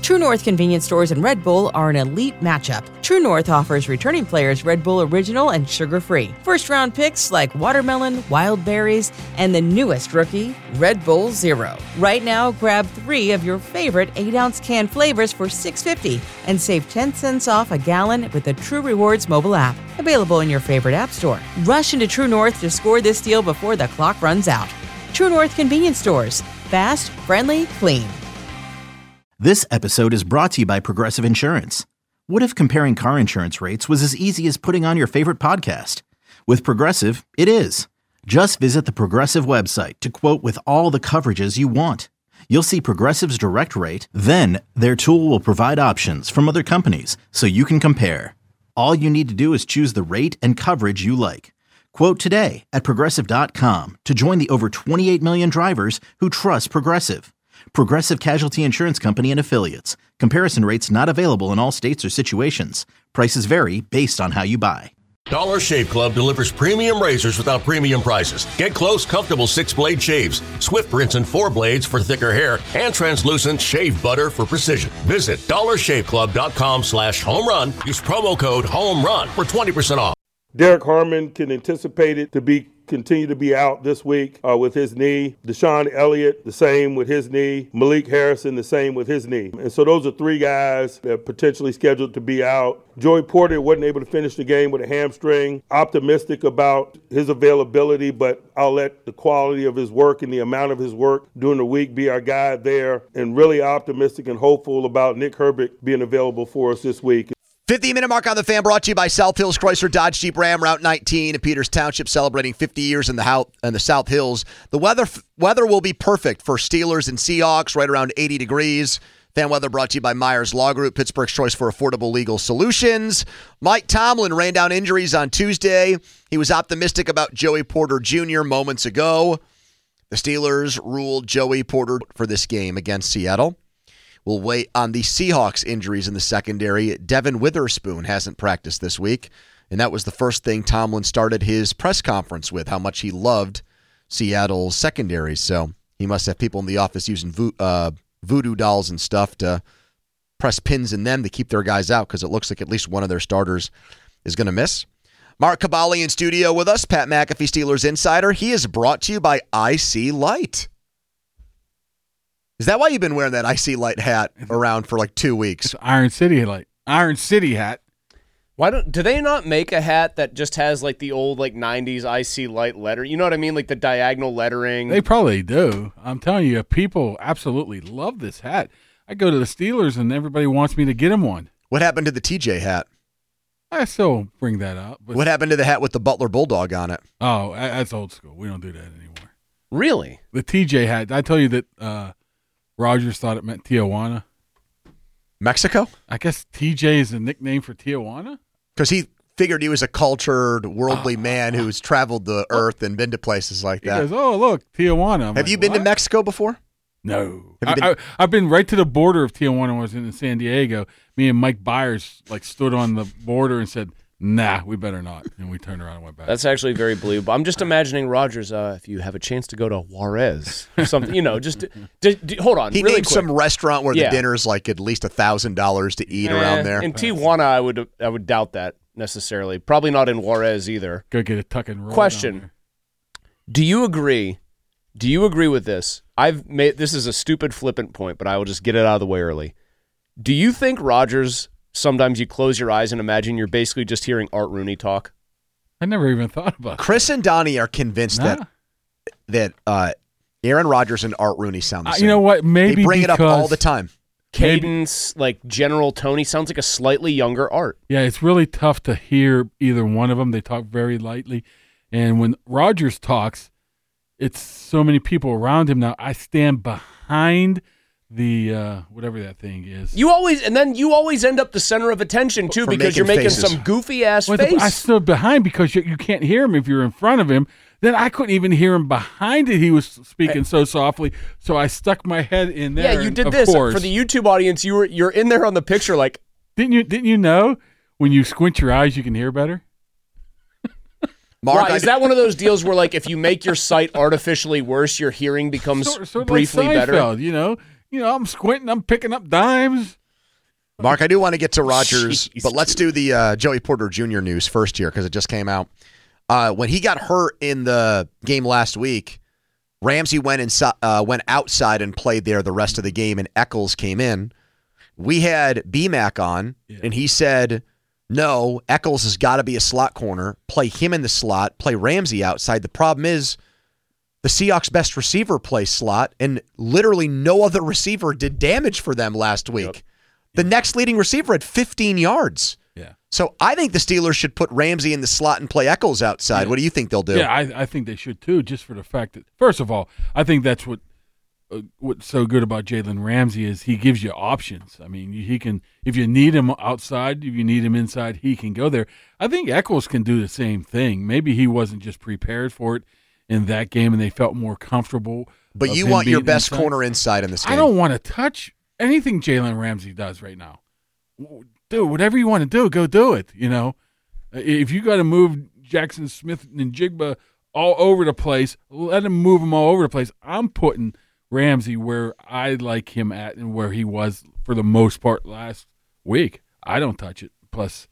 True North Convenience Stores and Red Bull are an elite matchup. True North offers returning players Red Bull Original and sugar-free. First-round picks like watermelon, wild berries, and the newest rookie, Red Bull Zero. Right now, grab 3 of your favorite 8-ounce can flavors for $6.50 and save 10 cents off a gallon with the True Rewards mobile app. Available in your favorite app store. Rush into True North to score this deal before the clock runs out. True North Convenience Stores. Fast, friendly, clean. This episode is brought to you by Progressive Insurance. What if comparing car insurance rates was as easy as putting on your favorite podcast? With Progressive, it is. Just visit the Progressive website to quote with all the coverages you want. You'll see Progressive's direct rate, then their tool will provide options from other companies so you can compare. All you need to do is choose the rate and coverage you like. Quote today at Progressive.com to join the over 28 million drivers who trust Progressive. Progressive Casualty Insurance Company and Affiliates. Comparison rates not available in all states or situations. Prices vary based on how you buy. Dollar Shave Club delivers premium razors without premium prices. Get close, comfortable 6-blade shaves, Swift rinse and 4 blades for thicker hair, and translucent shave butter for precision. Visit dollarshaveclub.com/home-run. Use promo code HOME-RUN for 20% off. Derek Harmon can anticipate it to continue to be out this week with his knee. Deshaun Elliott, the same with his knee. Malik Harrison, the same with his knee. And so those are 3 guys that are potentially scheduled to be out. Joey Porter wasn't able to finish the game with a hamstring. Optimistic about his availability, but I'll let the quality of his work and the amount of his work during the week be our guide there. And really optimistic and hopeful about Nick Herbig being available for us this week. 50-minute mark on the Fan brought to you by South Hills Chrysler Dodge Jeep Ram Route 19 in Peters Township, celebrating 50 years in the South Hills. The weather will be perfect for Steelers and Seahawks, right around 80 degrees. Fan weather brought to you by Myers Law Group, Pittsburgh's choice for affordable legal solutions. Mike Tomlin ran down injuries on Tuesday. He was optimistic about Joey Porter Jr. moments ago. The Steelers ruled Joey Porter for this game against Seattle. We'll wait on the Seahawks injuries in the secondary. Devin Witherspoon hasn't practiced this week, and that was the first thing Tomlin started his press conference with, how much he loved Seattle's secondary. So he must have people in the office using voodoo dolls and stuff to press pins in them to keep their guys out, because it looks like at least one of their starters is going to miss. Mark Cabali in studio with us, Pat McAfee, Steelers Insider. He is brought to you by IC Light. Is that why you've been wearing that IC Light hat around for like 2 weeks? It's Iron City Light. Iron City hat. Do they not make a hat that just has like the old like 90s IC Light letter? You know what I mean? Like the diagonal lettering. They probably do. I'm telling you, people absolutely love this hat. I go to the Steelers and everybody wants me to get them one. What happened to the TJ hat? I still bring that up. But what happened to the hat with the Butler Bulldog on it? Oh, that's old school. We don't do that anymore. Really? The TJ hat. I tell you that Rogers thought it meant Tijuana. Mexico? I guess TJ is a nickname for Tijuana? Because he figured he was a cultured, worldly man who's traveled the earth and been to places like that. He goes, oh, look, Tijuana. Have you been to Mexico before? No. I've been right to the border of Tijuana when I was in San Diego. Me and Mike Byers stood on the border and said, nah, we better not. And we turned around and went back. That's actually very believable. I'm just imagining Rogers, if you have a chance to go to Juarez or something, just hold on. He really named quick. some restaurant where the dinner's like at least $1,000 to eat around there. In Tijuana, I would doubt that necessarily. Probably not in Juarez either. Go get a tuck and roll. Question. Do you agree with this? This is a stupid flippant point, but I will just get it out of the way early. Do you think Rogers, sometimes you close your eyes and imagine you're basically just hearing Art Rooney talk? I never even thought about Chris and Donnie are convinced that Aaron Rodgers and Art Rooney sound the same. You know what? Maybe they bring it up all the time. Cadence, like General Tony, sounds like a slightly younger Art. Yeah, it's really tough to hear either one of them. They talk very lightly. And when Rodgers talks, it's so many people around him now. I stand behind the whatever that thing is. You always end up the center of attention too, because you're making some goofy ass face. I stood behind because you can't hear him if you're in front of him. Then I couldn't even hear him behind it. He was speaking so softly, so I stuck my head in there. Yeah, you did this for the YouTube audience. You're in there on the picture, like didn't you know when you squint your eyes you can hear better? Mark, is that one of those deals where, like, if you make your sight artificially worse, your hearing becomes sort of briefly like better? Seinfeld, I'm squinting, I'm picking up dimes. Mark, I do want to get to Rodgers, Jeez. but let's do the Joey Porter Jr. news first here because it just came out. When he got hurt in the game last week, Ramsey went outside and played there the rest of the game, and Eccles came in. We had BMAC on, and he said, no, Eccles has got to be a slot corner. Play him in the slot. Play Ramsey outside. The problem is the Seahawks' best receiver plays slot, and literally no other receiver did damage for them last week. Yep. The next leading receiver had 15 yards. Yeah. So I think the Steelers should put Ramsey in the slot and play Eccles outside. What do you think they'll do? Yeah, I think they should too, just for the fact that, first of all, I think that's what's so good about Jalen Ramsey is he gives you options. I mean, he can, if you need him outside, if you need him inside, he can go there. I think Eccles can do the same thing. Maybe he wasn't just prepared for it in that game and they felt more comfortable. But you want your best corner inside in this game. I don't want to touch anything Jalen Ramsey does right now. Dude, whatever you want to do, go do it. If you got to move Jackson Smith and Jigba all over the place, let him move them all over the place. I'm putting Ramsey where I like him at and where he was for the most part last week. I don't touch it. Plus,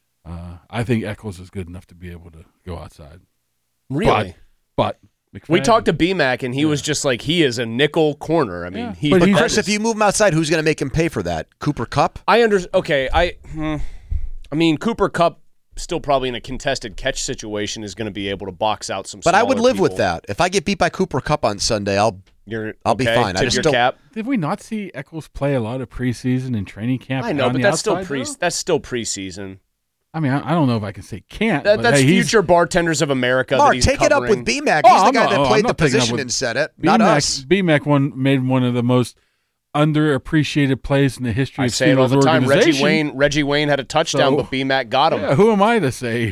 I think Eccles is good enough to be able to go outside. Really? But McFadden, we talked to BMAC, and he was just like, he is a nickel corner. I mean, But he's- Chris, if you move him outside, who's going to make him pay for that? Cooper Kupp? Okay, I mean, Cooper Kupp still probably in a contested catch situation is going to be able to box out some. But I would smaller live with people. that. If I get beat by Cooper Kupp on Sunday, I'll be fine. I Tip just your don't. cap. Did we not see Eccles play a lot of preseason and training camp? I know, on but the that's still outside, though? that's still preseason. I mean, I don't know if I can say can't. but That's hey, future bartenders of America. Mark, that he's take it up covering. with BMAC. Oh, He's the I'm guy not- that I'm played the not taking up position with and said it, not us. BMAC made one of the most underappreciated plays in the history I of say it all Steelers the time. organization. Reggie Wayne had a touchdown, So- but BMAC got him. Yeah, who am I to say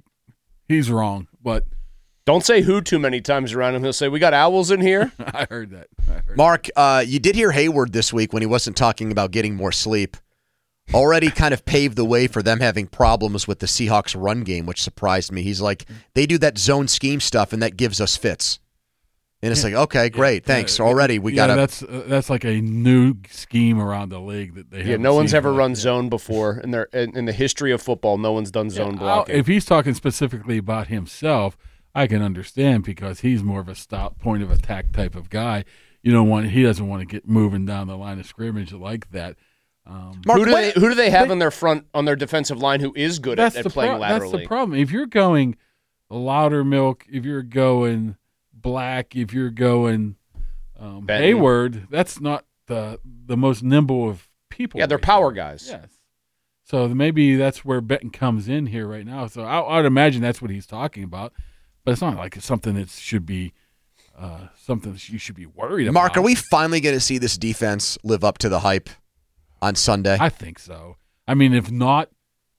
he's wrong? But Don't say who too many times around him. He'll say, "We got owls in here." I heard that. Mark, you did hear Hayward this week when he wasn't talking about getting more sleep. Already kind of paved the way for them having problems with the Seahawks run game, which surprised me. He's like, they do that zone scheme stuff, and that gives us fits. And it's like, okay, great, thanks. So already we got to. That's like a new scheme around the league that they. Yeah, haven't no one's seen ever like run that. zone before in the history of football. No one's done zone blocking. If he's talking specifically about himself, I can understand because he's more of a stop point of attack type of guy. He doesn't want to get moving down the line of scrimmage like that. Mark, Who do they have on their defensive line who is good at playing laterally? That's the problem. If you're going Loudermilk, if you're going Black, if you're going Hayward, that's not the most nimble of people. Yeah, they're right power now. guys. Yes. So maybe that's where Benton comes in here right now. So I would imagine that's what he's talking about. But it's not like it's something that should be something that you should be worried about. Mark, are we finally going to see this defense live up to the hype on Sunday? I think so. I mean, if not,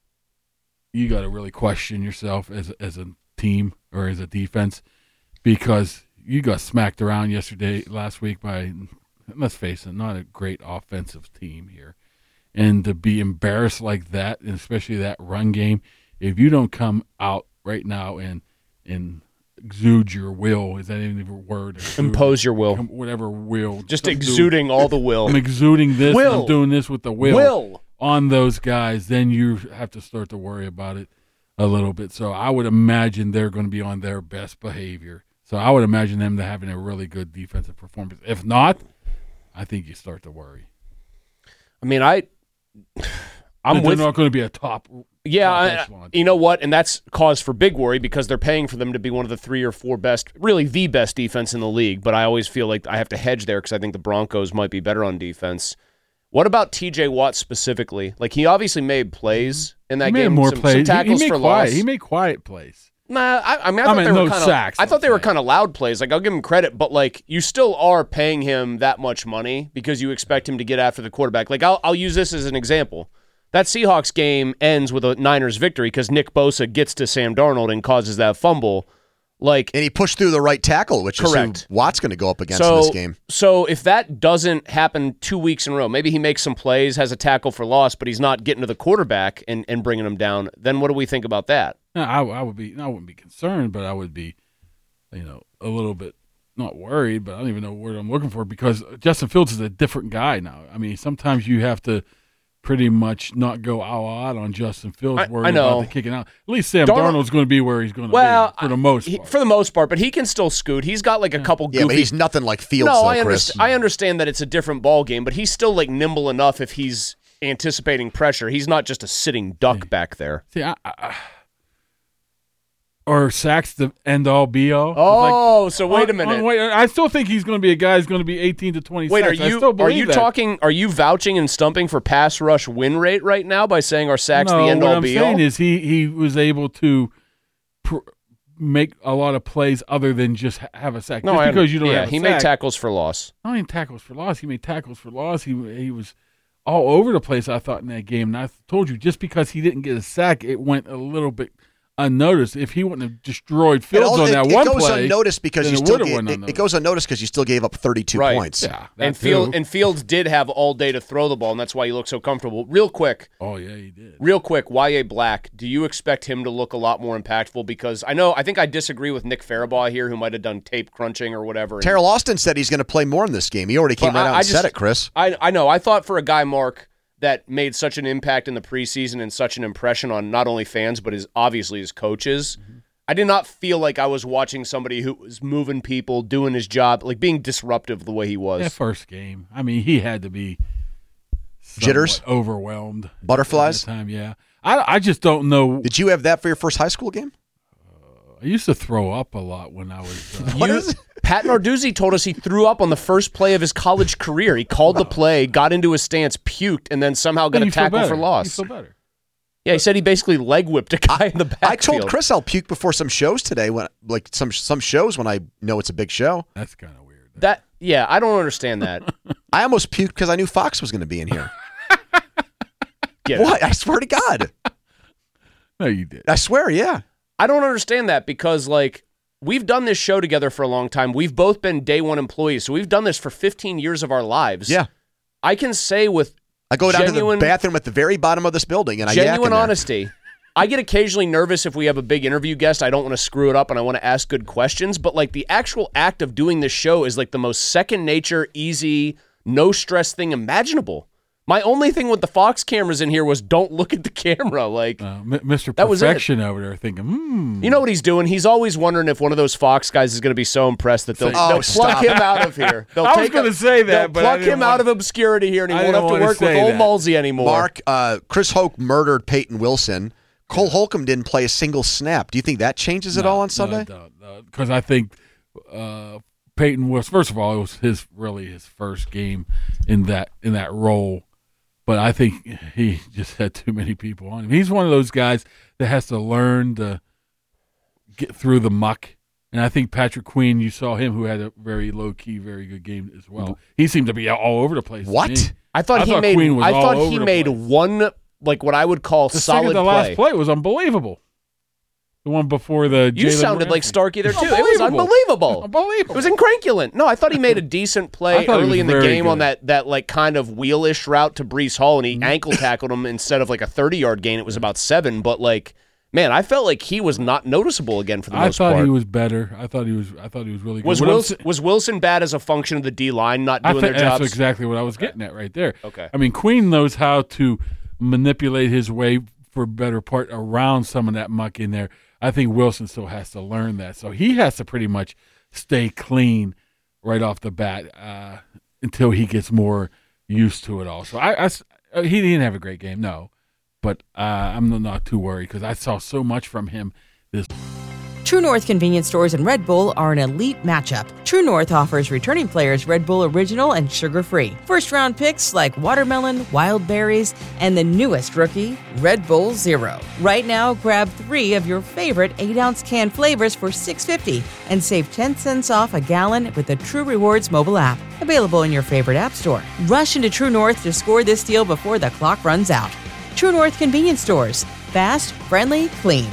you got to really question yourself as a team or as a defense because you got smacked around last week by, let's face it, not a great offensive team here. And to be embarrassed like that, and especially that run game, if you don't come out right now and exude your will, is that even a word? Impose your will. Whatever will. Just exuding all the will. I'm exuding this. Will. I'm doing this with the Will. on those guys. Then you have to start to worry about it a little bit. So I would imagine they're going to be on their best behavior. So I would imagine them to having a really good defensive performance. If not, I think you start to worry. I mean, I'm They're with. not going to be a top. Yeah, echelon. you know what? And that's cause for big worry because they're paying for them to be one of the 3 or 4 best, really the best defense in the league. But I always feel like I have to hedge there because I think the Broncos might be better on defense. What about T.J. Watt specifically? Like, he obviously made plays in that He made game. more some plays. tackles he made for quiet. loss. He made quiet plays. Nah, I thought they no were kind of. sacks, I thought they were let's say. kind of loud plays. Like, I'll give him credit, but like, you still are paying him that much money because you expect him to get after the quarterback. Like, I'll use this as an example. That Seahawks game ends with a Niners victory because Nick Bosa gets to Sam Darnold and causes that fumble. Like, and he pushed through the right tackle, which Correct. is who Watt's going to go up against in this game. So if that doesn't happen 2 weeks in a row, maybe he makes some plays, has a tackle for loss, but he's not getting to the quarterback and bringing him down. Then what do we think about that? No, I wouldn't be concerned, but I would be, a little bit not worried, but I don't even know what I'm looking for because Justin Fields is a different guy now. I mean, sometimes you have to pretty much not go out on Justin Fields worrying about the kicking out. At least Sam Darnold's going to be where he's going to be for the most part. For the most part, but he can still scoot. He's got like a couple goofy. Yeah, but he's nothing like Fields, Chris. I understand that it's a different ball game, but he's still like nimble enough if he's anticipating pressure. He's not just a sitting duck back there. See, or sacks the end-all, be-all. Oh, so wait a minute. I still think he's going to be a guy who's going to be 18 to 20 Wait, sacks. Are you vouching and stumping for pass rush win rate right now by saying our sacks the end-all, be-all? What I'm saying is he was able to make a lot of plays other than just have a sack. Just because you don't have a sack. He made tackles for loss. Not even tackles for loss. He made tackles for loss. He was all over the place, I thought, in that game. And I told you, just because he didn't get a sack, it went a little bit unnoticed. If he wouldn't have destroyed Fields on that one play, it goes unnoticed because you still gave up 32 points. Yeah, and Fields did have all day to throw the ball, and that's why he looked so comfortable. Real quick. Oh yeah, he did. Real quick, Y.A. Black. Do you expect him to look a lot more impactful? Because I think I disagree with Nick Farabaugh here, who might have done tape crunching or whatever. Terrell Austin said he's going to play more in this game. He already came out and said it, Chris. I know. I thought for a guy, Mark, that made such an impact in the preseason and such an impression on not only fans but obviously his coaches. Mm-hmm. I did not feel like I was watching somebody who was moving people, doing his job, like being disruptive the way he was. That first game, I mean, he had to be jitters, overwhelmed, butterflies. At the time, yeah. I just don't know. Did you have that for your first high school game? I used to throw up a lot when I was. What is it? Pat Narduzzi told us he threw up on the first play of his college career. He called the play, got into his stance, puked, and then somehow got a tackle for loss. You feel better. Yeah, he said he basically leg whipped a guy in the backfield. I told Chris I'll puke before some shows today, when like some shows when I know it's a big show. That's kind of weird. I don't understand that. I almost puked because I knew Fox was going to be in here. What? I swear to God. No, you did. I swear, yeah. I don't understand that because, like, we've done this show together for a long time. We've both been day one employees, so we've done this for 15 years of our lives. Yeah. I can say with I go down to the bathroom at the very bottom of this building, and I yak in there. Genuine honesty. I get occasionally nervous if we have a big interview guest. I don't want to screw it up, and I want to ask good questions. But, like, the actual act of doing this show is, like, the most second nature, easy, no-stress thing imaginable. My only thing with the Fox cameras in here was don't look at the camera. Like Mr. Perfection over there thinking, You know what he's doing? He's always wondering if one of those Fox guys is going to be so impressed that they'll pluck him out of here. I was going to say that, but pluck him out of obscurity here, and he won't have to work with old Malsey anymore. Mark, Chris Hoke murdered Peyton Wilson. Cole Holcomb didn't play a single snap. Do you think that changes at all on Sunday? No, because I think Peyton was, first of all, it was his first game in that role. But I think he just had too many people on him. He's one of those guys that has to learn to get through the muck. And I think Patrick Queen, you saw him, who had a very low-key, very good game as well. He seemed to be all over the place. What? I thought he made one, like what I would call solid play. The last play was unbelievable. The one before the You sounded like Starkey there, too. It was unbelievable. Unbelievable. It was incranculent. No, I thought he made a decent play early in the game on that like kind of wheelish route to Breece Hall, and he ankle tackled him instead of like a 30-yard gain. It was about 7, but like, man, I felt like he was not noticeable again for the most part. I thought he was better. I thought he was really good. Was Wilson bad as a function of the D-line not doing their jobs? That's exactly what I was getting at right there. Okay. I mean, Queen knows how to manipulate his way for better part around some of that muck in there. I think Wilson still has to learn that. So he has to pretty much stay clean right off the bat until he gets more used to it all. So he didn't have a great game, no. But I'm not too worried because I saw so much from him this. True North convenience stores and Red Bull are an elite matchup. True North offers returning players Red Bull Original and sugar-free. First-round picks like watermelon, wild berries, and the newest rookie, Red Bull Zero. Right now, grab 3 of your favorite 8-ounce can flavors for $6.50 and save 10 cents off a gallon with the True Rewards mobile app. Available in your favorite app store. Rush into True North to score this deal before the clock runs out. True North convenience stores. Fast, friendly, clean.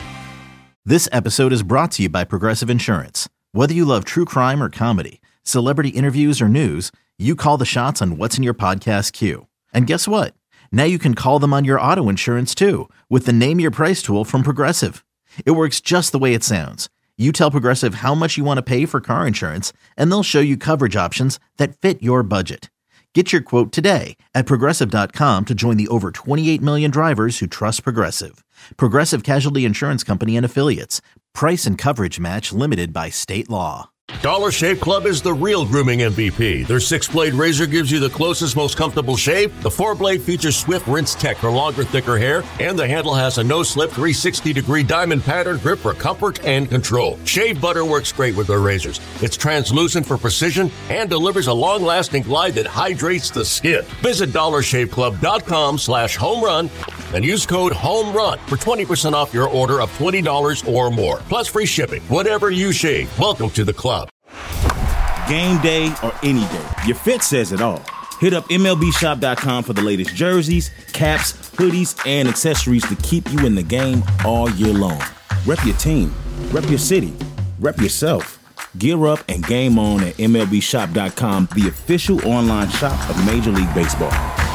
This episode is brought to you by Progressive Insurance. Whether you love true crime or comedy, celebrity interviews or news, you call the shots on what's in your podcast queue. And guess what? Now you can call them on your auto insurance too with the Name Your Price tool from Progressive. It works just the way it sounds. You tell Progressive how much you want to pay for car insurance, and they'll show you coverage options that fit your budget. Get your quote today at Progressive.com to join the over 28 million drivers who trust Progressive. Progressive Casualty Insurance Company and Affiliates. Price and coverage match limited by state law. Dollar Shave Club is the real grooming MVP. Their 6-blade razor gives you the closest, most comfortable shave. The 4-blade features swift rinse tech for longer, thicker hair. And the handle has a no-slip 360-degree diamond pattern grip for comfort and control. Shave butter works great with their razors. It's translucent for precision and delivers a long-lasting glide that hydrates the skin. Visit DollarShaveClub.com/homerun and use code HOMERUN for 20% off your order of $20 or more. Plus free shipping. Whatever you shave, welcome to the club. Game day or any day, your fit says it all. Hit up MLBshop.com for the latest jerseys, caps, hoodies, and accessories to keep you in the game all year long. Rep your team, rep your city, rep yourself. Gear up and game on at MLBshop.com, the official online shop of Major League Baseball.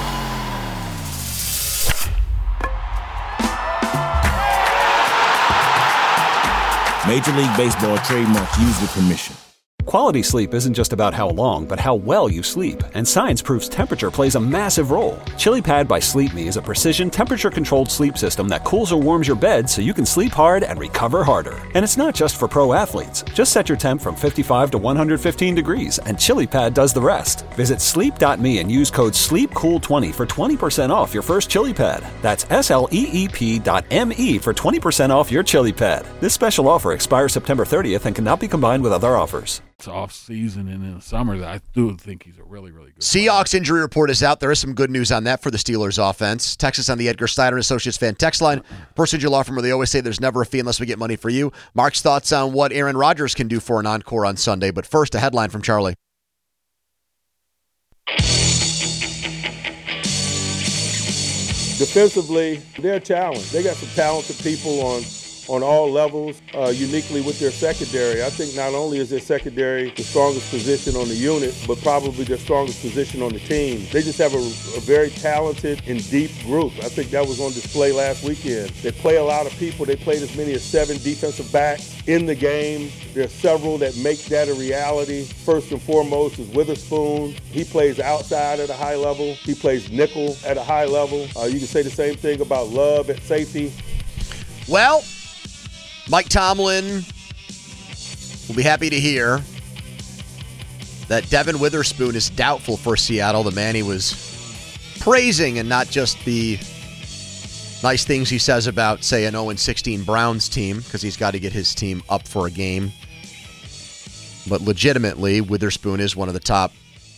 Major League Baseball trademarks used with permission. Quality sleep isn't just about how long, but how well you sleep. And science proves temperature plays a massive role. ChiliPad by Sleep Me is a precision temperature-controlled sleep system that cools or warms your bed so you can sleep hard and recover harder. And it's not just for pro athletes. Just set your temp from 55 to 115 degrees, and ChiliPad does the rest. Visit sleep.me and use code SLEEPCOOL20 for 20% off your first ChiliPad. That's SLEEP.me for 20% off your ChiliPad. This special offer expires September 30th and cannot be combined with other offers. It's off season and in the summer. I do think he's a really, really good Seahawks player. Injury report is out. There is some good news on that for the Steelers offense. Text us on the Edgar Steiner Associates fan text line. Personal Injury Law Firm, where they always say there's never a fee unless we get money for you. Mark's thoughts on what Aaron Rodgers can do for an encore on Sunday. But first, a headline from Charlie. Defensively, they're a challenge. They got some talented people on all levels, uniquely with their secondary. I think not only is their secondary the strongest position on the unit, but probably their strongest position on the team. They just have a very talented and deep group. I think that was on display last weekend. They play a lot of people. They played as many as 7 defensive backs in the game. There are several that make that a reality. First and foremost is Witherspoon. He plays outside at a high level. He plays nickel at a high level. You can say the same thing about Love at safety. Well, Mike Tomlin will be happy to hear that Devin Witherspoon is doubtful for Seattle, the man he was praising, and not just the nice things he says about, say, an 0-16 Browns team, because he's got to get his team up for a game. But legitimately, Witherspoon is one of the top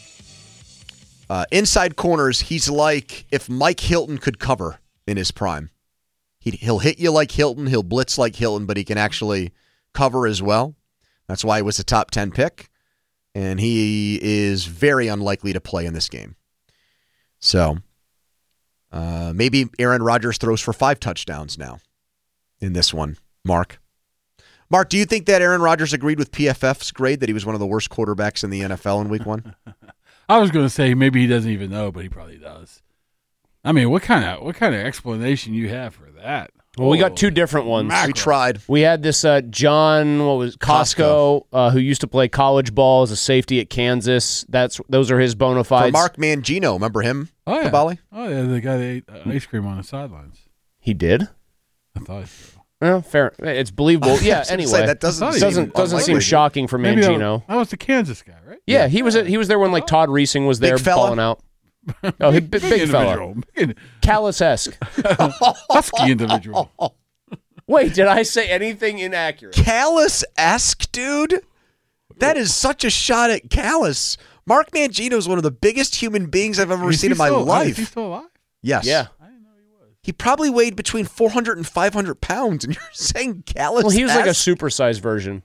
inside corners. He's like if Mike Hilton could cover in his prime. He'll hit you like Hilton. He'll blitz like Hilton, but he can actually cover as well. That's why he was a top 10 pick. And he is very unlikely to play in this game. So maybe Aaron Rodgers throws for 5 touchdowns now in this one. Mark, do you think that Aaron Rodgers agreed with PFF's grade that he was one of the worst quarterbacks in the NFL in week 1? I was going to say maybe he doesn't even know, but he probably does. I mean, what kind of explanation you have for that? Well, we got 2 different ones. We tried. We had this John, Costco, who used to play college ball as a safety at Kansas. Those are his bona fides. For Mark Mangino, remember him? Oh, yeah. Kabali? Oh, yeah, the guy that ate ice cream on the sidelines. He did? I thought so. Well, fair. It's believable. Yeah, anyway. That doesn't seem shocking for Mangino. That was the Kansas guy, right? Yeah, he was there when Todd Reesing was there balling out. Oh, big fella. Callus-esque. Husky individual. Wait, did I say anything inaccurate? Callus-esque, dude? That is such a shot at Callus. Mark Mangino is one of the biggest human beings I've ever seen in my life. Is he still alive? Yes. Yeah. I didn't know he was. He probably weighed between 400 and 500 pounds, and you're saying Callus-esque? Well, he was like a supersized version.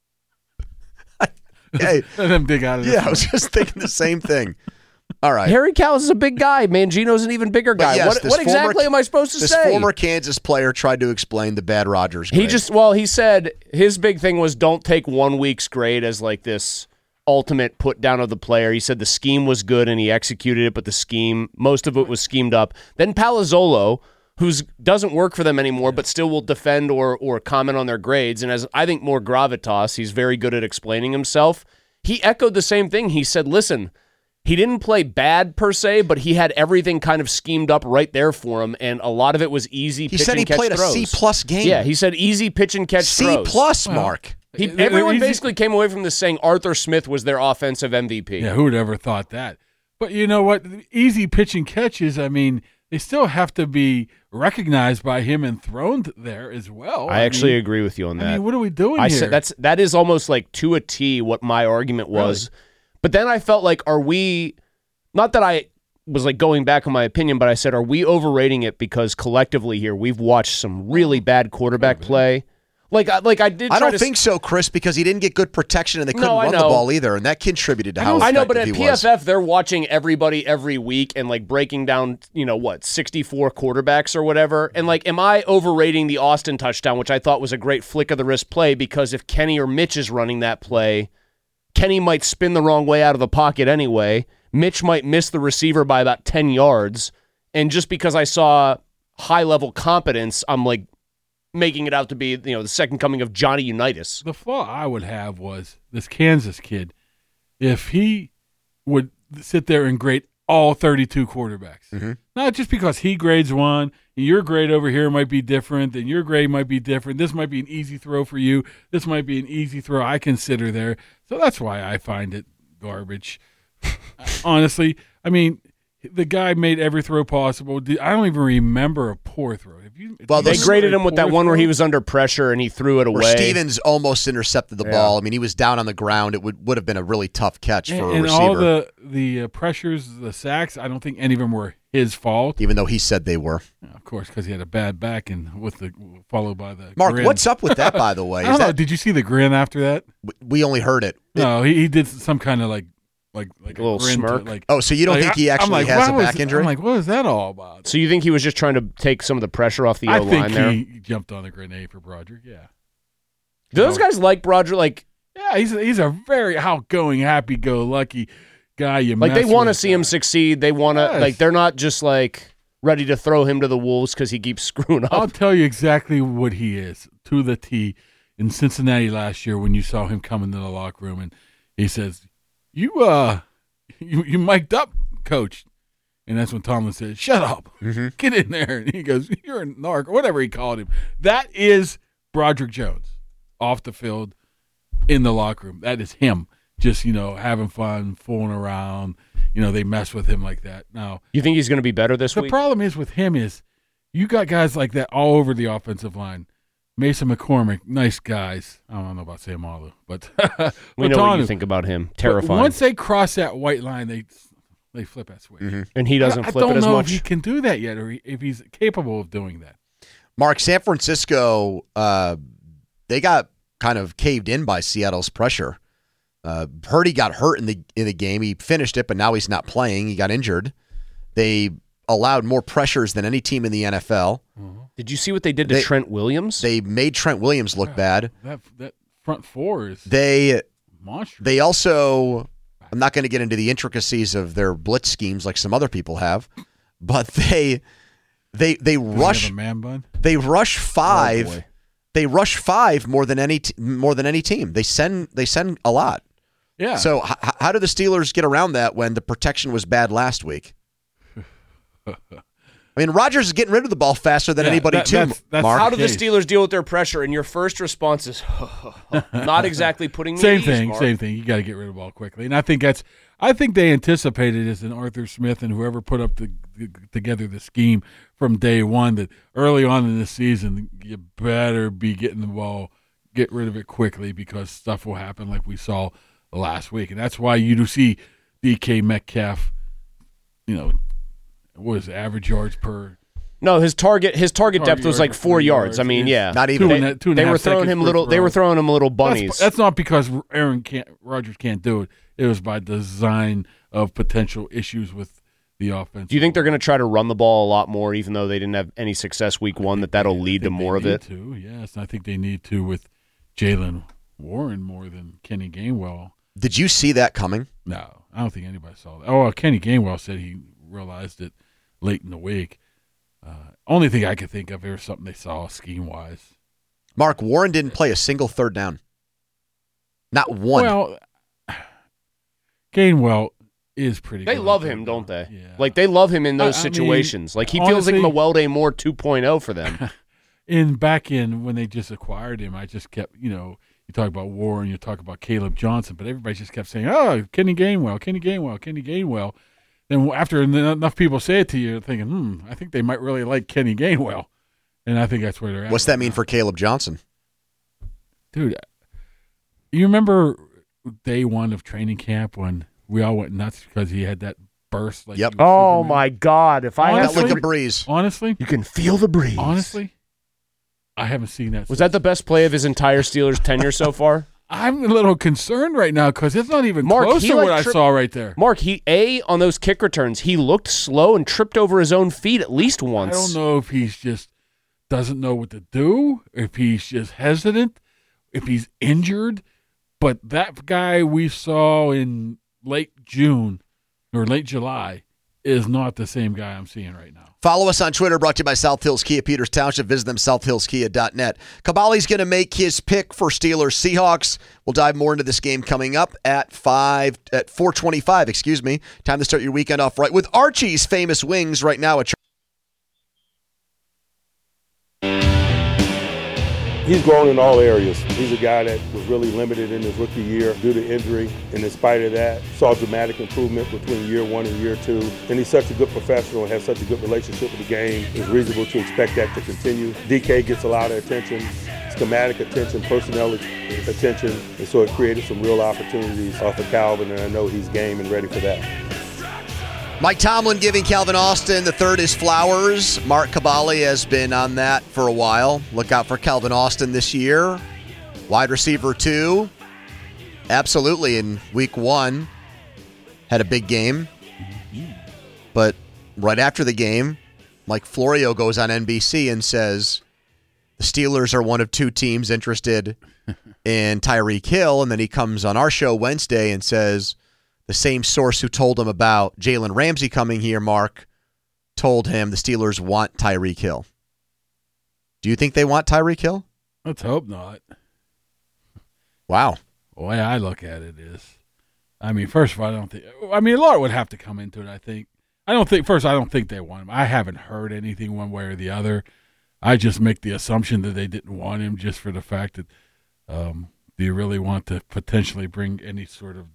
Hey, Let him dig out of this. yeah, I was just thinking the same thing. All right. Harry Callus is a big guy. Mangino's an even bigger guy. Yes, what exactly am I supposed to this say? This former Kansas player tried to explain the bad Rodgers grade. He said his big thing was don't take 1 week's grade as like this ultimate put down of the player. He said the scheme was good and he executed it, but most of it was schemed up. Then Palazzolo, who doesn't work for them anymore, but still will defend or comment on their grades. And as I think more gravitas, he's very good at explaining himself. He echoed the same thing. He said, listen, he didn't play bad per se, but he had everything kind of schemed up right there for him, and a lot of it was easy pitch and catch throws. He said he played a C+ game. Yeah, he said easy pitch and catch throws. C+, Mark. Everyone basically came away from this saying Arthur Smith was their offensive MVP. Yeah, who would ever thought that? But you know what? Easy pitch and catches, I mean, they still have to be recognized by him and thrown there as well. I actually agree with you on that. I mean, what are we doing here? Said that is almost like to a T what my argument was. Really? But then I felt like, are we, not that I was like going back on my opinion, but I said, are we overrating it because collectively here we've watched some really bad quarterback play? I don't think so, Chris, because he didn't get good protection and they couldn't run the ball either, and that contributed to how effective he was. I know, but at PFF, they're watching everybody every week and like breaking down, 64 quarterbacks or whatever. And like, am I overrating the Austin touchdown, which I thought was a great flick of the wrist play, because if Kenny or Mitch is running that play, Kenny might spin the wrong way out of the pocket anyway. Mitch might miss the receiver by about 10 yards. And just because I saw high-level competence, I'm like, making it out to be, the second coming of Johnny Unitas. The flaw I would have was this Kansas kid. If he would sit there and grade all 32 quarterbacks, not just because he grades one, and your grade over here might be different, and your grade might be different. This might be an easy throw for you. This might be an easy throw I consider there. So that's why I find it garbage. Honestly, I mean, the guy made every throw possible. I don't even remember a poor throw. They graded him with that one where he was under pressure and he threw it away. Where Stevens almost intercepted the ball. I mean, he was down on the ground. It would have been a really tough catch for a receiver. And all the pressures, the sacks, I don't think any of them were his fault. Even though he said they were. Yeah, of course, because he had a bad back and followed by the Mark, grin. what's up with that, by the way? I don't know. Did you see the grin after that? We only heard it. No, he did some kind of like a little smirk. So you don't think he actually has a back injury? I'm like, what is that all about? So you think he was just trying to take some of the pressure off the O-line there? I think he jumped on the grenade for Broderick, yeah. Do those guys like Broderick? Yeah, he's a very outgoing, happy-go-lucky guy. They want to see him succeed. They want to, they're not just ready to throw him to the wolves because he keeps screwing up. I'll tell you exactly what he is, to the T, in Cincinnati last year when you saw him come into the locker room and he says, You mic'd up, coach. And that's when Tomlin said, shut up. Get in there. And he goes, you're a narc, or whatever he called him. That is Broderick Jones off the field in the locker room. That is him just, having fun, fooling around. They mess with him like that. Now, you think he's going to be better this week? The problem is with him is you got guys like that all over the offensive line. Mason McCormick, nice guys. I don't know about Samalu, but we know what you think about him. Terrifying. Once they cross that white line, they flip that switch. And he doesn't flip it as much. I don't know if he can do that yet, or if he's capable of doing that. Mark, San Francisco, they got kind of caved in by Seattle's pressure. Purdy got hurt in the game. He finished it, but now he's not playing. He got injured. They allowed more pressures than any team in the NFL. Did you see what they did to Trent Williams? They made Trent Williams look bad. That front four is monstrous. They also, I'm not going to get into the intricacies of their blitz schemes like some other people have, but they rush a man bun? They rush five. Oh, they rush five more than any team. They send a lot. Yeah. So how do the Steelers get around that when the protection was bad last week? I mean, Rodgers is getting rid of the ball faster than anybody, too, Mark. How do the Steelers deal with their pressure? And your first response is, not exactly putting me Same at thing, ease, Mark. same thing. You got to get rid of the ball quickly. And I think they anticipated this in Arthur Smith and whoever put up together the scheme from day one that early on in the season, you better be getting the ball, get rid of it quickly because stuff will happen like we saw last week. And that's why you do see DK Metcalf, what is it, average yards per? No, his target depth was like 4 yards. I mean, yeah, not even. They were throwing him little bunnies. That's not because Rodgers can't do it. It was by design of potential issues with the offense. Do you think they're going to try to run the ball a lot more, even though they didn't have any success week one? That'll lead to more of it. Yes, I think they need to with Jaylen Warren more than Kenny Gainwell. Did you see that coming? No, I don't think anybody saw that. Oh, Kenny Gainwell said he realized it late in the week. Only thing I could think of is something they saw scheme-wise. Mark, Warren didn't play a single third down. Not one. Well, Gainwell is pretty good. They love him, don't they? Yeah. Like, they love him in those situations. Like, he feels like Mewelde Moore 2.0 for them. Back in when they just acquired him, I just kept, you talk about Warren, you talk about Caleb Johnson, but everybody just kept saying, oh, Kenny Gainwell. Then after enough people say it to you, you're thinking, I think they might really like Kenny Gainwell. And I think that's where they're at. What's that mean for Caleb Johnson? Dude, you remember day one of training camp when we all went nuts because he had that burst? Like yep. Oh, my God. If I had like a breeze. Honestly? You can feel the breeze. Honestly? I haven't seen that. Was that the best play of his entire Steelers tenure so far? I'm a little concerned right now because it's not even close to what I saw right there. Mark, on those kick returns, he looked slow and tripped over his own feet at least once. I don't know if he's just doesn't know what to do, if he's just hesitant, if he's injured. But that guy we saw in late June or late July is not the same guy I'm seeing right now. Follow us on Twitter, brought to you by South Hills Kia, Peters Township. Visit them, southhillskia.net. Caballi's going to make his pick for Steelers Seahawks. We'll dive more into this game coming up at 4:25. Time to start your weekend off right with Archie's Famous Wings right now at He's grown in all areas. He's a guy that was really limited in his rookie year due to injury, and in spite of that, saw dramatic improvement between year one and year two. And he's such a good professional and has such a good relationship with the game. It's reasonable to expect that to continue. DK gets a lot of attention, schematic attention, personnel attention, and so it created some real opportunities for Calvin, and I know he's game and ready for that. Mike Tomlin giving Calvin Austin III his flowers. Mark Caballi has been on that for a while. Look out for Calvin Austin this year. Wide receiver 2. Absolutely in week 1. Had a big game. But right after the game, Mike Florio goes on NBC and says the Steelers are one of 2 teams interested in Tyreek Hill. And then he comes on our show Wednesday and says, the same source who told him about Jalen Ramsey coming here, Mark, told him the Steelers want Tyreek Hill. Do you think they want Tyreek Hill? Let's hope not. Wow. The way I look at it is, first of all, a lot would have to come into it, I think. I don't think they want him. I haven't heard anything one way or the other. I just make the assumption that they didn't want him just for the fact that do you really want to potentially bring any sort of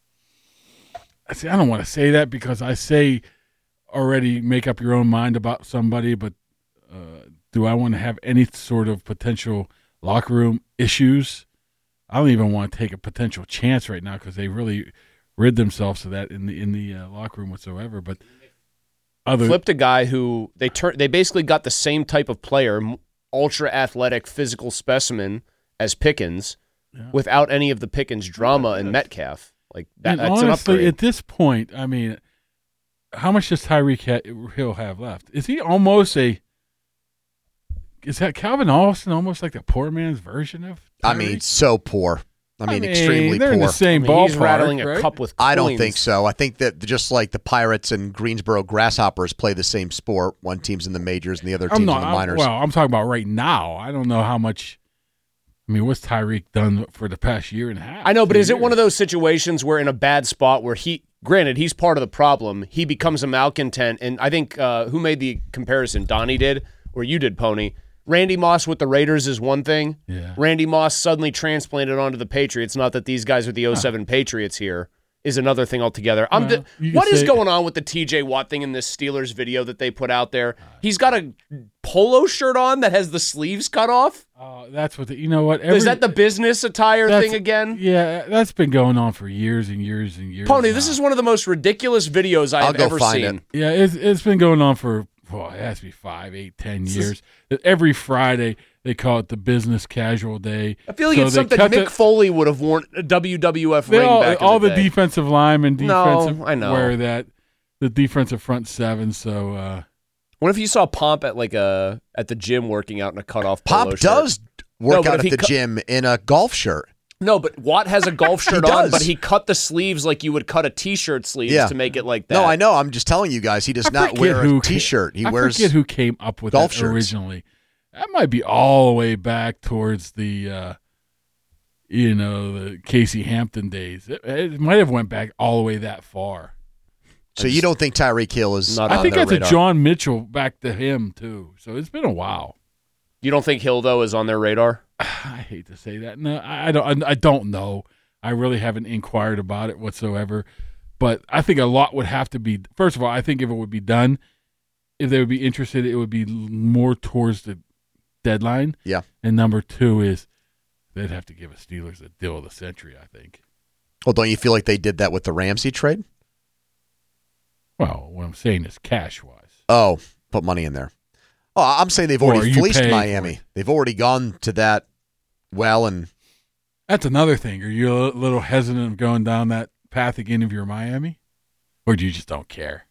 I don't want to say that because I say already make up your own mind about somebody, but do I want to have any sort of potential locker room issues? I don't even want to take a potential chance right now because they really rid themselves of that in the locker room whatsoever. But flipped a guy who they basically got the same type of player, ultra athletic, physical specimen as Pickens, without any of the Pickens drama and Metcalf. Like that's honestly, an upgrade. At this point, how much does Tyreek Hill have left? Is he almost is that Calvin Austin almost like the poor man's version of Tyreek? So poor. Extremely they're poor. In the same ballpark, he's rattling a right? cup with coins. I don't think so. I think that just like the Pirates and Greensboro Grasshoppers play the same sport. One team's in the majors and the other team's in the minors. I'm talking about right now. I don't know how much. What's Tyreek done for the past year and a half? I know, but is it one of those situations where in a bad spot where granted, he's part of the problem, he becomes a malcontent, and I think, who made the comparison? Donnie did, or you did, Pony? Randy Moss with the Raiders is one thing. Yeah. Randy Moss suddenly transplanted onto the Patriots, not that these guys are the 07 Patriots here, is another thing altogether. What is going on with the TJ Watt thing in this Steelers video that they put out there? He's got a polo shirt on that has the sleeves cut off. That's what you know what? Is that the business attire thing again? Yeah, that's been going on for years and years and years. Pony, this is one of the most ridiculous videos I've ever seen. Yeah, it's been going on for it has to be 5, 8, 10 years. Every Friday they call it the business casual day. I feel like it's something Mick Foley would have worn a WWF ring back in all the the day. defensive linemen, I know. wear that. The defensive front 7. So, what if you saw Pomp at at the gym working out in a cutoff polo Pomp shirt? does work out at the gym in a golf shirt. No, but Watt has a golf shirt He on, does. but he cut the sleeves like you would cut a T-shirt sleeves to make it like that. No, I know. I'm just telling you guys, he does not wear a T-shirt. He wears. I forget who came up with golf that shirts. originally. That might be all the way back towards the, the Casey Hampton days. It might have went back all the way that far. So you don't think Tyreek Hill is not I on think their that's radar. a John Mitchell back to him, too. So it's been a while. You don't think Hill, though, is on their radar? I hate to say that. No, I don't know. I really haven't inquired about it whatsoever. But I think a lot would have to be. First of all, I think if it would be done, if they would be interested, it would be more towards the deadline. Yeah. And number two is they'd have to give the Steelers a deal of the century, I think. Well, don't you feel like they did that with the Ramsey trade? Well, what I'm saying is cash-wise. Oh, put money in there. Oh, I'm saying they've Or already are you fleeced paying for Miami. it? They've already gone to that well, and That's another thing. Are you a little hesitant of going down that path again if you're Miami? Or do you just don't care?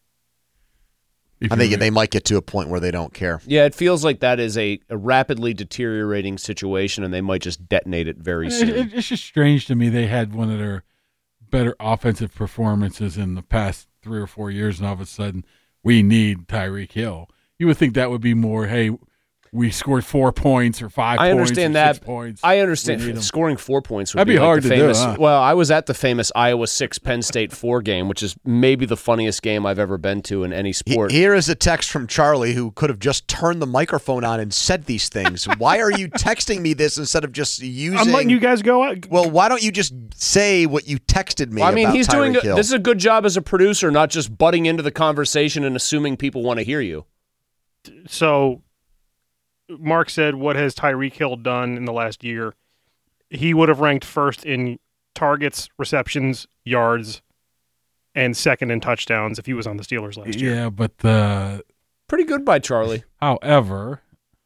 I think they might get to a point where they don't care. Yeah, it feels like that is a rapidly deteriorating situation, and they might just detonate it very soon. It's just strange to me. They had one of their better offensive performances in the past 3 or 4 years, and all of a sudden, we need Tyreek Hill. You would think that would be more, hey, we scored 4 points or 5 I points understand or that. 6 points. I We need understand 'em. scoring 4 points would That'd be like hard the to do, famous. huh? Well, I was at the famous Iowa 6 Penn State 4 game, which is maybe the funniest game I've ever been to in any sport. Here is a text from Charlie who could have just turned the microphone on and said these things. Why are you texting me this instead of just using? I'm letting you guys go. Well, why don't you just say what you texted me? Well, I mean, about he's doing Tyreek Hill? this is a good job as a producer, not just butting into the conversation and assuming people want to hear you. So, Mark said, what has Tyreek Hill done in the last year? He would have ranked first in targets, receptions, yards, and second in touchdowns if he was on the Steelers last year. Yeah, but Pretty good by Charlie. however,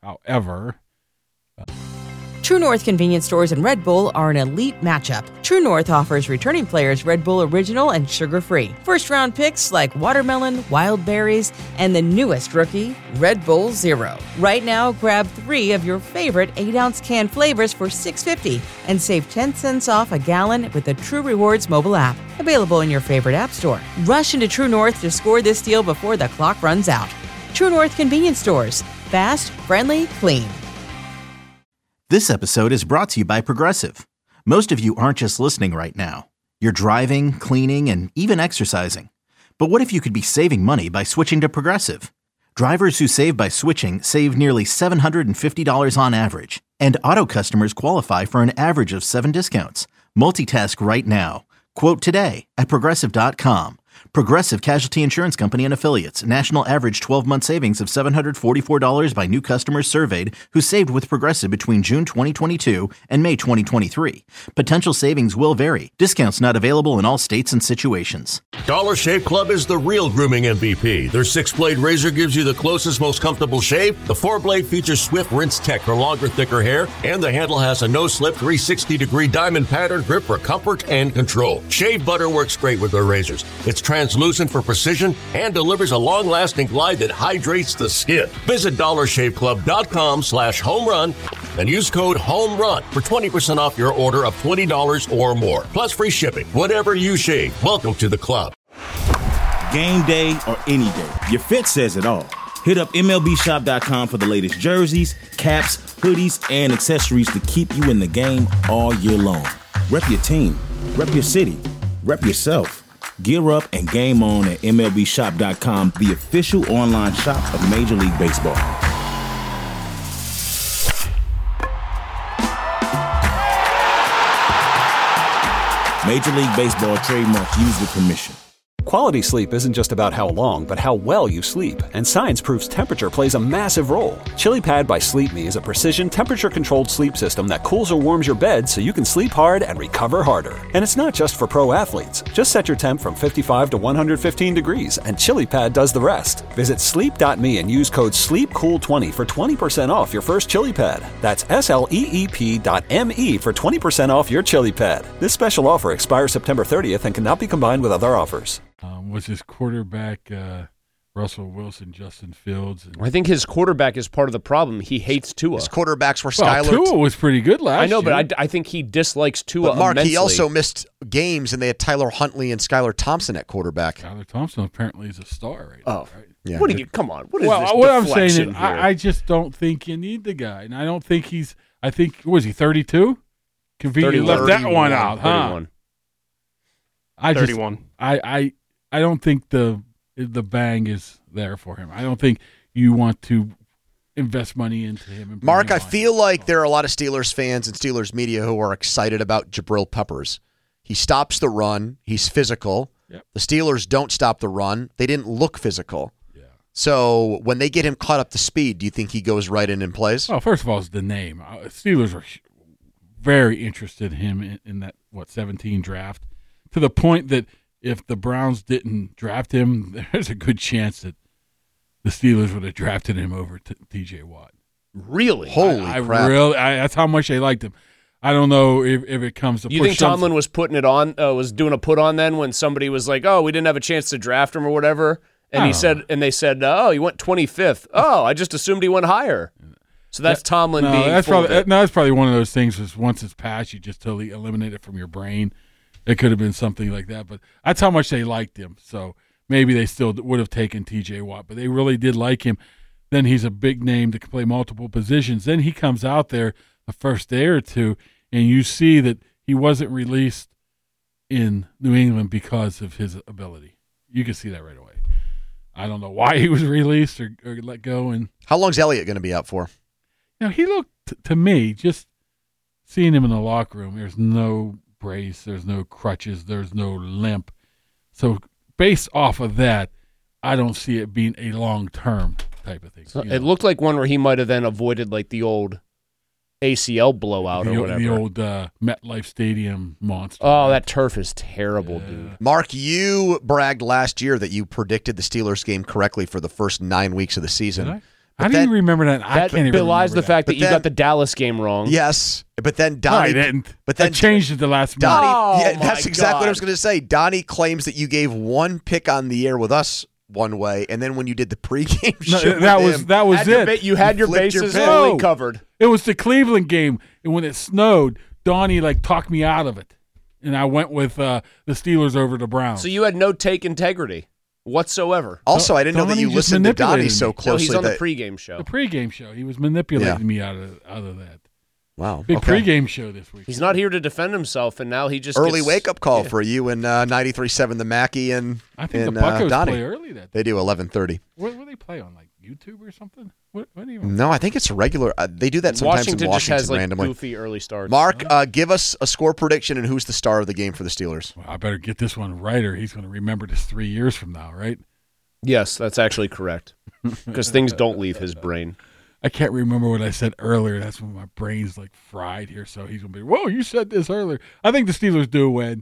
True North convenience stores and Red Bull are an elite matchup. True North offers returning players Red Bull Original and sugar-free. First-round picks like watermelon, wild berries, and the newest rookie, Red Bull Zero. Right now, grab 3 of your favorite 8-ounce can flavors for $6.50 and save 10 cents off a gallon with the True Rewards mobile app. Available in your favorite app store. Rush into True North to score this deal before the clock runs out. True North convenience stores. Fast, friendly, clean. This episode is brought to you by Progressive. Most of you aren't just listening right now. You're driving, cleaning, and even exercising. But what if you could be saving money by switching to Progressive? Drivers who save by switching save nearly $750 on average. And auto customers qualify for an average of 7 discounts. Multitask right now. Quote today at Progressive.com. Progressive Casualty Insurance Company and Affiliates. National average 12-month savings of $744 by new customers surveyed who saved with Progressive between June 2022 and May 2023. Potential savings will vary. Discounts not available in all states and situations. Dollar Shave Club is the real grooming MVP. Their 6-blade razor gives you the closest, most comfortable shave. The 4-blade features Swift Rinse Tech for longer, thicker hair. And the handle has a no-slip 360-degree diamond pattern grip for comfort and control. Shave butter works great with their razors. It's translucent for precision and delivers a long-lasting glide that hydrates the skin. Visit DollarShaveClub.com/homerun and use code HOMERUN for 20% off your order of $20 or more. Plus free shipping. Whatever you shave, welcome to the club. Game day or any day, your fit says it all. Hit up MLBShop.com for the latest jerseys, caps, hoodies, and accessories to keep you in the game all year long. Rep your team, rep your city, rep yourself. Gear up and game on at MLBShop.com, the official online shop of Major League Baseball. Major League Baseball trademarks used with permission. Quality sleep isn't just about how long, but how well you sleep. And science proves temperature plays a massive role. ChiliPad by Sleep Me is a precision temperature-controlled sleep system that cools or warms your bed so you can sleep hard and recover harder. And it's not just for pro athletes. Just set your temp from 55 to 115 degrees, and ChiliPad does the rest. Visit sleep.me and use code SLEEPCOOL20 for 20% off your first ChiliPad. That's SLEEP.me for 20% off your ChiliPad. This special offer expires September 30th and cannot be combined with other offers. Was his quarterback Russell Wilson, Justin Fields. And, I think his quarterback is part of the problem. He hates Tua. His quarterbacks were well, Skyler. Tua was pretty good last year. I know, but I think he dislikes Tua But Mark, immensely. he also missed games, and they had Tyler Huntley and Skylar Thompson at quarterback. Skylar Thompson apparently is a star right now, right? Yeah. What do you? Come on. What is Well, this what I'm saying deflection is, here? I just don't think you need the guy, and I don't think he's. I think was he 32? Conveniently left that one out, huh? 31. I just, 31. I don't think the bang is there for him. I don't think you want to invest money into him. And Mark, bring I him feel on. like there are a lot of Steelers fans and Steelers media who are excited about Jabril Peppers. He stops the run. He's physical. Yep. The Steelers don't stop the run. They didn't look physical. Yeah. So when they get him caught up to speed, do you think he goes right in and plays? Well, first of all, it's the name. Steelers are very interested in him in that 17 draft, to the point that if the Browns didn't draft him, there's a good chance that the Steelers would have drafted him over T.J. Watt. Really? Holy crap. That's how much they liked him. I don't know if it comes to You think Tomlin was putting it on, was doing a put on then when somebody was like, "Oh, we didn't have a chance to draft him or whatever," and they said, "Oh, he went 25th. Oh, I just assumed he went higher." So that's Tomlin being. That's full of it. that's probably one of those things. Is once it's passed, you just totally eliminate it from your brain. It could have been something like that, but that's how much they liked him. So maybe they still would have taken T.J. Watt, but they really did like him. Then he's a big name that can play multiple positions. Then he comes out there the first day or two, and you see that he wasn't released in New England because of his ability. You can see that right away. I don't know why he was released or let go. And How long's Elliott going to be out for? he looked to me, just seeing him in the locker room, there's no brace, there's no crutches, there's no limp. So based off of that, I don't see it being a long-term type of thing. So it looked like one where he might have then avoided like the old ACL blowout or whatever. The old MetLife Stadium monster. Oh, that turf is terrible, dude. Mark, you bragged last year that you predicted the Steelers game correctly for the first 9 weeks of the season. Did I? How do you remember that? I That can't even belies remember the fact that you then- got the Dallas game wrong. Yes, but then No, I Donnie didn't. But then I changed it the last minute. Donnie, Oh, yeah, my that's exactly what I God. was going to say. Donnie claims that you gave one pick on the air with us one way, and then when you did the pregame No, show, that with was him, that was Had your it. ba- you had your flipped your bases pick. fully No. covered. It was the Cleveland game, and when it snowed, Donnie talked me out of it, and I went with the Steelers over the Browns. So you had no take integrity whatsoever. Also, I didn't know that Donnie you just listened to Donnie manipulated so me. No, closely. he's on the that, pregame show. the pregame show, he was manipulating me out of that. wow, Big okay. pregame show this week. He's not here to defend himself, and now he just Early gets- wake-up call Yeah. for you and 93.7 The Mackey and I think and, the Buccos Donnie. play early that day. They do 11:30. What do they play on, like YouTube or something? What even? No, I think it's regular. They do that sometimes Washington in just Washington has like randomly. goofy early starts. Mark, give us a score prediction and who's the star of the game for the Steelers. Well, I better get this one right, or he's going to remember this 3 years from now, right? Yes, that's actually correct. Because things don't leave his brain. I can't remember what I said earlier. That's when my brain's fried here. So he's going to be, whoa, you said this earlier. I think the Steelers do win.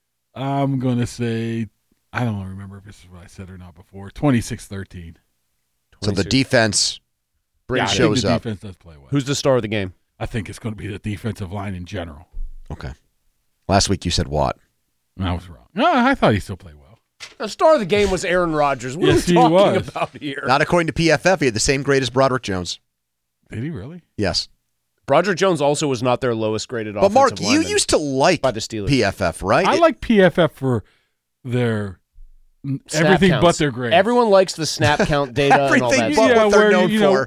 I'm going to say, I don't remember if this is what I said or not before, 26-13. So the defense Yeah, I think shows the up. defense does play well. Who's the star of the game? I think it's going to be the defensive line in general. Okay. Last week you said Watt. And I was wrong. No, I thought he still played well. The star of the game was Aaron Rodgers. What Yes, are he we talking was. about here? Not according to PFF. He had the same grade as Broderick Jones. Did he really? Yes. Broderick Jones also was not their lowest graded But offensive Mark, you lineman used to like by the Steelers. PFF, right? I like PFF for their Snap everything counts. but their grades. Everything likes the snap count data and all Everything that but stuff. what they're known know, for.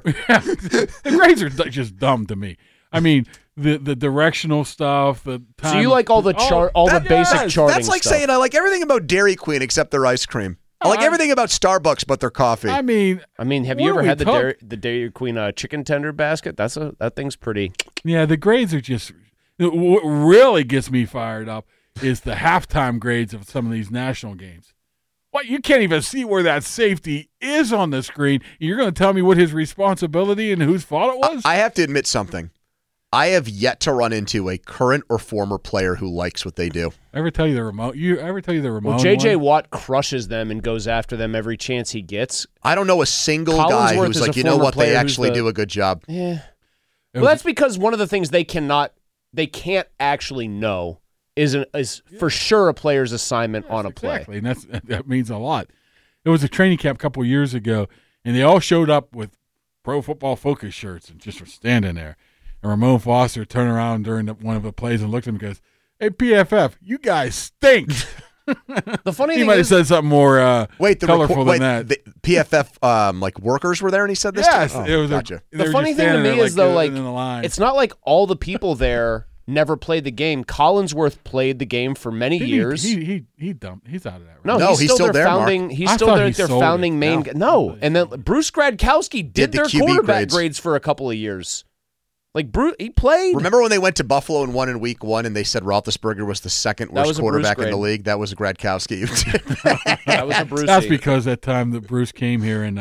the grades are just dumb to me. I mean, the directional stuff, the time. So you like all the chart, all the basic charting That's like stuff. saying I like everything about Dairy Queen except their ice cream. I like everything about Starbucks but their coffee. I mean, have you what ever are we had the talking- Dairy Queen chicken tender basket? That thing's pretty. yeah, the grades are just. What really gets me fired up is the halftime grades of some of these national games. What, you can't even see where that safety is on the screen. You're going to tell me what his responsibility and whose fault it was? I have to admit something. I have yet to run into a current or former player who likes what they do. Ever tell you the remote? You ever tell you the remote? Well, J.J. Watt crushes them and goes after them every chance he gets. I don't know a single guy Collinsworth who's is like, a you know former what, they player who's actually the- do a good job. Yeah. Well, that's because one of the things they can't actually know is for sure a player's assignment on a play. Exactly, and that means a lot. It was a training camp a couple years ago, and they all showed up with Pro Football Focus shirts and just were standing there. And Ramon Foster turned around during one of the plays and looked at him and goes, "Hey, PFF, you guys stink." The funny he thing might is, have said something more colorful than that. The PFF like workers were there, and he said this. Yes, to? it was. Gotcha. The funny thing to me is though, like, in the line. it's not like all the people there never played the game. Collinsworth played the game for many years. He dumped. He's out of that. Right? No, he's still their there, founding. Mark. He's I still thought their, he their sold founding it. main. No. And then Bruce Gradkowski did the their QB quarterback grades. grades for a couple of years. Like Bruce, he played. Remember when they went to Buffalo and won in week 1, and they said Roethlisberger was the second That worst was a quarterback Bruce in the grade. league? That was Gradkowski. That was a Bruce. That's because that time that Bruce came here and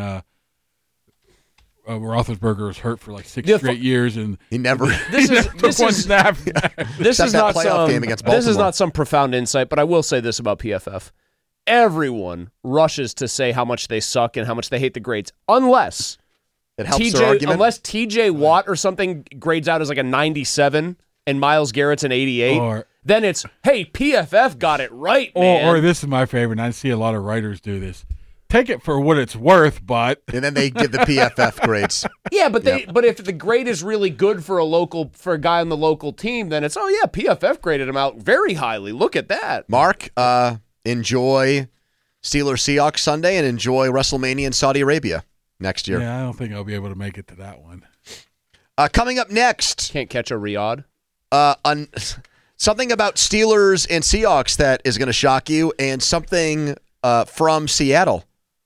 Roethlisberger was hurt for like 6 straight years, and he never. This is took one snap. This is that not playoff game against Baltimore. This is not some profound insight, but I will say this about PFF: everyone rushes to say how much they suck and how much they hate the grades, unless It helps their argument. unless TJ Watt or something grades out as like a 97 and Myles Garrett's an 88. Then it's, hey, PFF got it right, man. Or this is my favorite, and I see a lot of writers do this. Take it for what it's worth, but and then they give the PFF grades. Yeah, but but if the grade is really good for a guy on the local team, then it's, oh yeah, PFF graded him out very highly. Look at that. Mark, enjoy Steelers Seahawks Sunday and enjoy WrestleMania in Saudi Arabia next year. yeah, I don't think I'll be able to make it to that one. Coming up next, Can't catch a Riyadh. something about Steelers and Seahawks that is going to shock you, and something from Seattle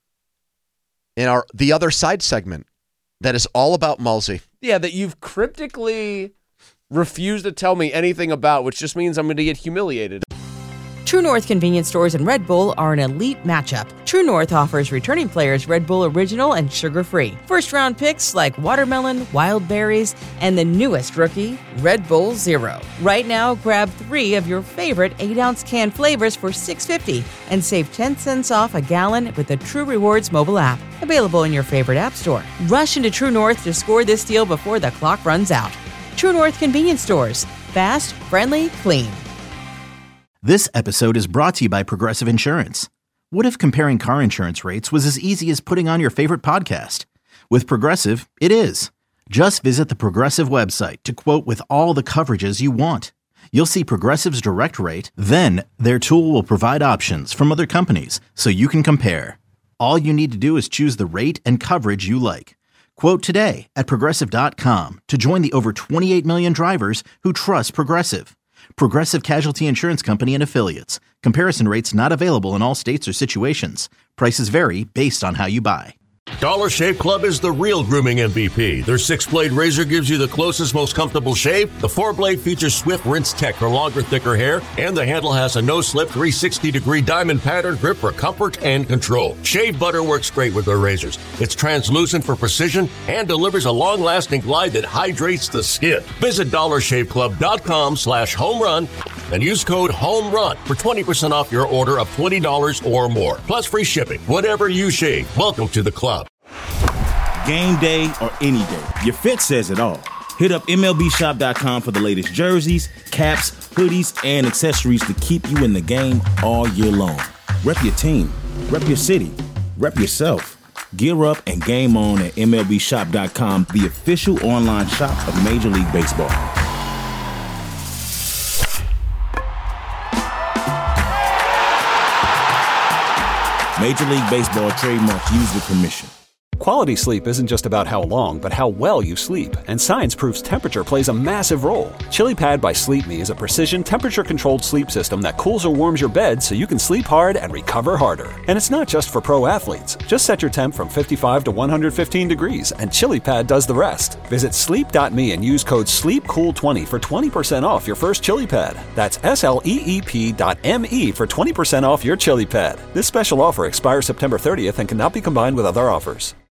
in our The Other Side segment that is all about Mulsey. Yeah, that you've cryptically refused to tell me anything about, which just means I'm going to get humiliated. True North convenience stores and Red Bull are an elite matchup. True North offers returning players Red Bull Original and sugar-free. First-round picks like watermelon, wild berries, and the newest rookie, Red Bull Zero. Right now, grab 3 of your favorite 8-ounce can flavors for $6.50 and save 10 cents off a gallon with the True Rewards mobile app. Available in your favorite app store. Rush into True North to score this deal before the clock runs out. True North convenience stores. Fast, friendly, clean. This episode is brought to you by Progressive Insurance. What if comparing car insurance rates was as easy as putting on your favorite podcast? With Progressive, it is. Just visit the Progressive website to quote with all the coverages you want. You'll see Progressive's direct rate, then their tool will provide options from other companies so you can compare. All you need to do is choose the rate and coverage you like. Quote today at Progressive.com to join the over 28 million drivers who trust Progressive. Progressive Casualty Insurance Company and Affiliates. Comparison rates not available in all states or situations. Prices vary based on how you buy. Dollar Shave Club is the real grooming MVP. Their 6-blade razor gives you the closest, most comfortable shave. The 4-blade features Swift Rinse Tech for longer, thicker hair, and the handle has a no-slip 360-degree diamond pattern grip for comfort and control. Shave butter works great with their razors. It's translucent for precision and delivers a long-lasting glide that hydrates the skin. Visit DollarShaveClub.com/homerun and use code HOMERUN for 20% off your order of $20 or more. Plus free shipping. Whatever you shave, welcome to the club. Game day or any day, your fit says it all. Hit up MLBShop.com for the latest jerseys, caps, hoodies, and accessories to keep you in the game all year long. Rep your team, rep your city, rep yourself. Gear up and game on at MLBShop.com, the official online shop of Major League Baseball. Major League Baseball trademarks used with permission. Quality sleep isn't just about how long, but how well you sleep. And science proves temperature plays a massive role. ChiliPad by Sleep Me is a precision temperature-controlled sleep system that cools or warms your bed so you can sleep hard and recover harder. And it's not just for pro athletes. Just set your temp from 55 to 115 degrees, and ChiliPad does the rest. Visit sleep.me and use code SLEEPCOOL20 for 20% off your first ChiliPad. That's SLEEP.me for 20% off your ChiliPad. This special offer expires September 30th and cannot be combined with other offers.